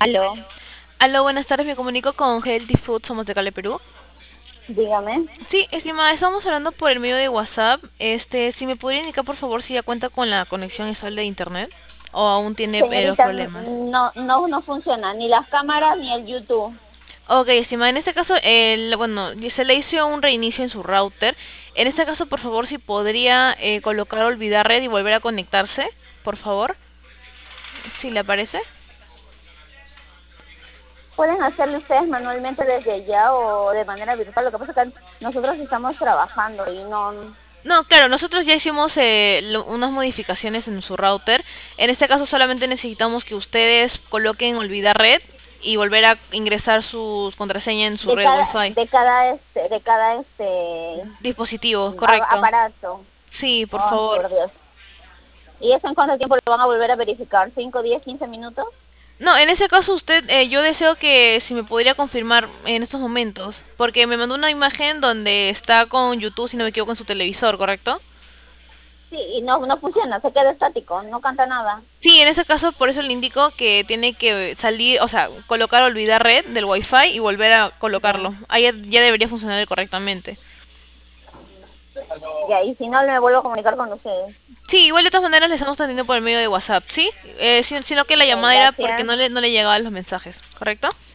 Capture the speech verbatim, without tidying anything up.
Aló, Aló, buenas tardes, me comunico con Healthy Food, somos de Cale, Perú. dígame. Sí, estimada, estamos hablando por el medio de WhatsApp. Este, si me podría indicar por favor si ya cuenta con la conexión estable de internet o aún tiene eh, los Señorita, n- problemas. no, no, no funciona ni las cámaras ni el YouTube. Ok, estimada, en este caso, el, bueno, ya se le hizo un reinicio en su router. En este caso, por favor, si podría eh, colocar olvidar red y volver a conectarse, por favor, si le aparece. Pueden hacerlo ustedes manualmente desde ya o de manera virtual. Lo que pasa es que nosotros estamos trabajando y no. No, claro, nosotros ya hicimos eh, lo- unas modificaciones en su router. En este caso solamente necesitamos que ustedes coloquen olvidar red y volver a ingresar su contraseña en su De red cada, Wi-Fi. de cada este, de cada este Dispositivos, a- correcto. aparato. Sí, por Oh, favor. por Dios. ¿Y eso en cuánto tiempo lo van a volver a verificar? ¿Cinco, diez, quince minutos? No, en ese caso usted, eh, yo deseo que si me podría confirmar en estos momentos, porque me mandó una imagen donde está con YouTube, si no me equivoco, en su televisor, ¿correcto? Sí, y no, no funciona, se queda estático, no canta nada. Sí, en ese caso por eso le indico que tiene que salir, o sea, colocar olvidar red del Wi-Fi y volver a Ya. colocarlo. Ahí ya, ya debería funcionar correctamente. Ya, y si no, me vuelvo a comunicar con ustedes. Sí, igual de todas maneras le estamos atendiendo por el medio de WhatsApp, ¿sí? Eh, si- sino que la Ok, llamada era porque gracias. no le, no le llegaban los mensajes, ¿correcto?